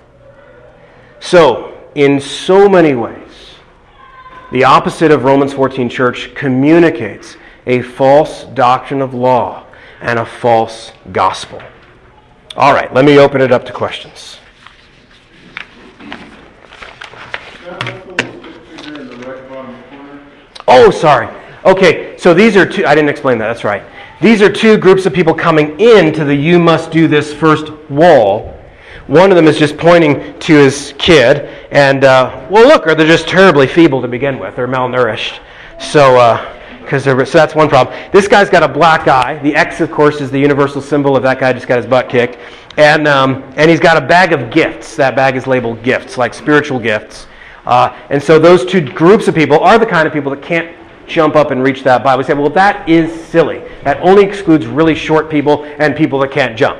So, in so many ways, the opposite of Romans fourteen church communicates a false doctrine of law and a false gospel. All right, let me open it up to questions. Oh, sorry. Okay, so these are two, I didn't explain that, that's right. These are two groups of people coming into the you must do this first wall. One of them is just pointing to his kid, and, uh, well, look, or they're just terribly feeble to begin with. They're malnourished. So, uh, cause they're, so that's one problem. This guy's got a black eye. The X, of course, is the universal symbol of that guy just got his butt kicked. And, um, and he's got a bag of gifts. That bag is labeled gifts, like spiritual gifts. Uh, and so those two groups of people are the kind of people that can't jump up and reach that Bible. We say, well, that is silly. That only excludes really short people and people that can't jump.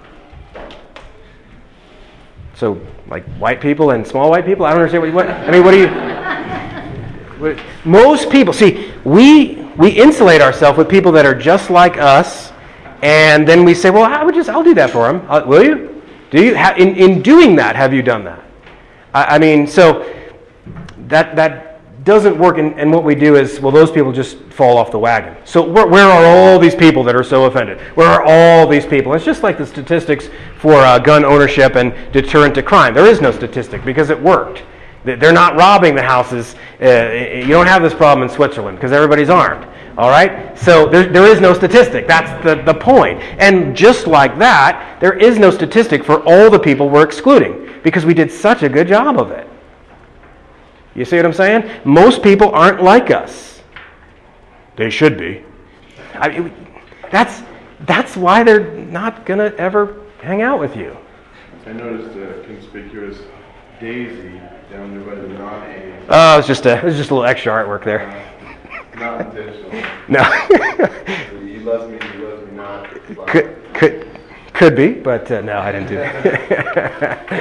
So, like white people and small white people? I don't understand what you want. I mean, what do you... What, most people... See, we we insulate ourselves with people that are just like us, and then we say, well, I would just, I'll do that for them. Uh, will you? Do you? Ha, in, in doing that, have you done that? I, I mean, so that that doesn't work, and, and what we do is, well, those people just fall off the wagon. So where, where are all these people that are so offended? Where are all these people? It's just like the statistics for uh, gun ownership and deterrent to crime. There is no statistic because it worked. They're not robbing the houses. Uh, you don't have this problem in Switzerland because everybody's armed. All right? So there, there is no statistic. That's the, the point. And just like that, there is no statistic for all the people we're excluding because we did such a good job of it. You see what I'm saying? Most people aren't like us. They should be. I mean, that's that's why they're not gonna ever hang out with you. I noticed a conspicuous daisy down there by the non-A. Oh, it's just a it's just a little extra artwork there. Uh, not intentional. No. He loves me. He loves me not. could could could be, but uh, no, I didn't do that.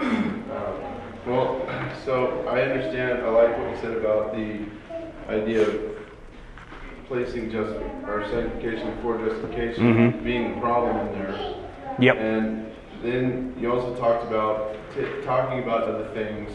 um, well, so I understand. I like what you said about the idea of placing just our sanctification before justification Mm-hmm. being the problem in there. Yep. And then you also talked about t- talking about other things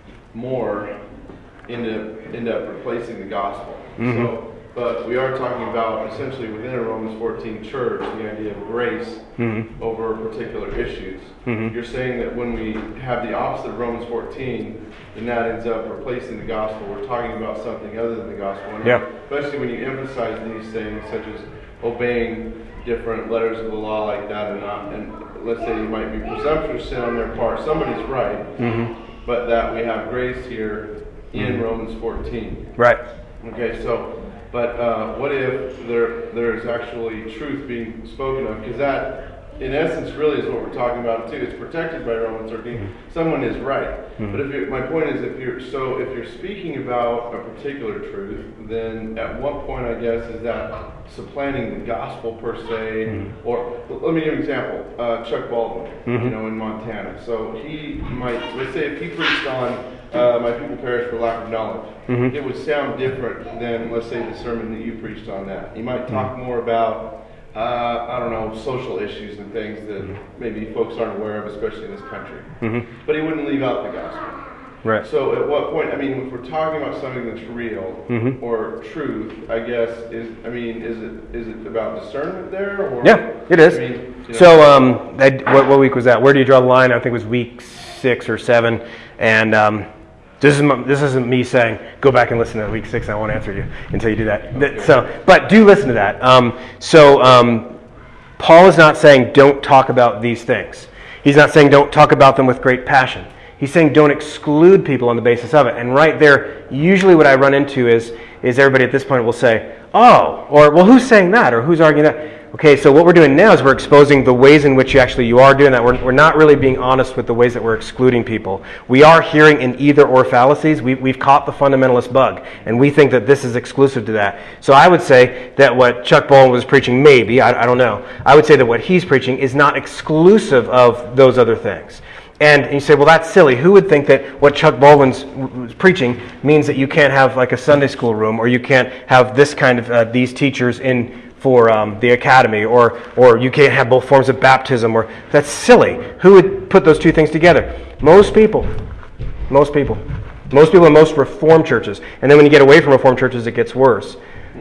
more end up, end up replacing the gospel. Mm-hmm. So, but we are talking about essentially within a Romans fourteen church the idea of grace Mm-hmm. over particular issues. Mm-hmm. You're saying that when we have the opposite of Romans fourteen, then that ends up replacing the gospel. We're talking about something other than the gospel. And Yeah. especially when you emphasize these things, such as obeying different letters of the law like that, and not, and let's say you might be presumptuous sin on their part. Somebody's right, Mm-hmm. but that we have grace here in Romans fourteen. Right. Okay, so, but uh, what if there there's actually truth being spoken of? Because that, in essence, really is what we're talking about too. It's protected by Romans thirteen. Someone is right, Mm-hmm. but if you're, my point is, if you're so, if you're speaking about a particular truth, then at what point, I guess, is that supplanting the gospel per se? Mm-hmm. Or let me give you an example. Uh, Chuck Baldwin, Mm-hmm. you know, in Montana. So he might, let's say, if he preached on uh, "My people perish for lack of knowledge," Mm-hmm. it would sound different than, let's say, the sermon that you preached on that. You might talk more about, uh, I don't know, social issues and things that maybe folks aren't aware of, especially in this country. Mm-hmm. But he wouldn't leave out the gospel. Right. So at what point, I mean, if we're talking about something that's real Mhm. or truth, I guess, is, I mean, is it is it about discernment there? Or, Yeah, it is. I mean, you know, So, um, I, what, what week was that? Where do you draw the line? I think it was week six or seven. And um, this, is, this isn't me saying, go back and listen to week six. I won't answer you until you do that. Okay. So, but do listen to that. Um, so, um, Paul is not saying don't talk about these things. He's not saying don't talk about them with great passion. He's saying don't exclude people on the basis of it. And right there, usually what I run into is, is everybody at this point will say, oh, or, well, who's saying that? Or who's arguing that? Okay, so what we're doing now is we're exposing the ways in which you actually you are doing that. We're, we're not really being honest with the ways that we're excluding people. We are hearing in either or fallacies. We, we've caught the fundamentalist bug, and we think that this is exclusive to that. So I would say that what Chuck Baldwin was preaching, maybe, I, I don't know, I would say that what he's preaching is not exclusive of those other things. And you say, well, that's silly. Who would think that what Chuck Baldwin's was preaching means that you can't have like a Sunday school room, or you can't have this kind of uh, these teachers in for um, the academy, or or you can't have both forms of baptism? Or that's silly. Who would put those two things together? Most people. Most people. Most people in most Reformed churches. And then when you get away from Reformed churches, it gets worse.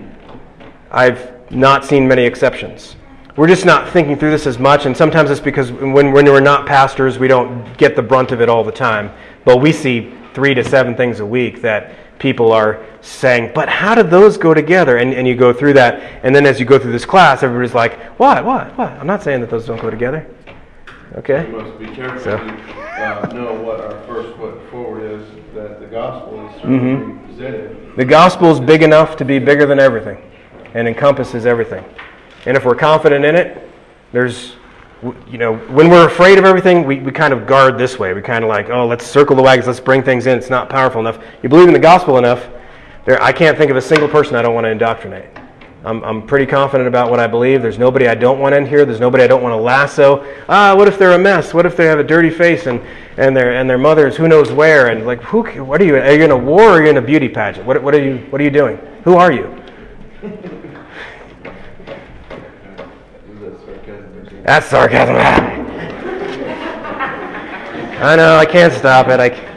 I've not seen many exceptions. We're just not thinking through this as much, and sometimes it's because when, when we're not pastors, we don't get the brunt of it all the time. But we see three to seven things a week that people are saying, but how do those go together? And, and you go through that, and then as you go through this class, everybody's like, what, what, what? I'm not saying that those don't go together. Okay? we must be careful So. to uh, know what our first foot forward is, that the gospel is certainly Mm-hmm. being presented. The gospel is big enough to be bigger than everything and encompasses everything. And if we're confident in it, there's, you know, when we're afraid of everything, we, we kind of guard this way. We kind of like, oh, let's circle the wagons, let's bring things in. It's not powerful enough. You believe in the gospel enough, there, I can't think of a single person I don't want to indoctrinate. I'm, I'm pretty confident about what I believe. There's nobody I don't want in here. There's nobody I don't want to lasso. Ah, what if they're a mess? What if they have a dirty face and, and their and their mother's who knows where? And like, who? What are you? Are you in a war or are you in a beauty pageant? What what are you? What are you doing? Who are you? That's sarcasm. I know, I can't stop it. I can't.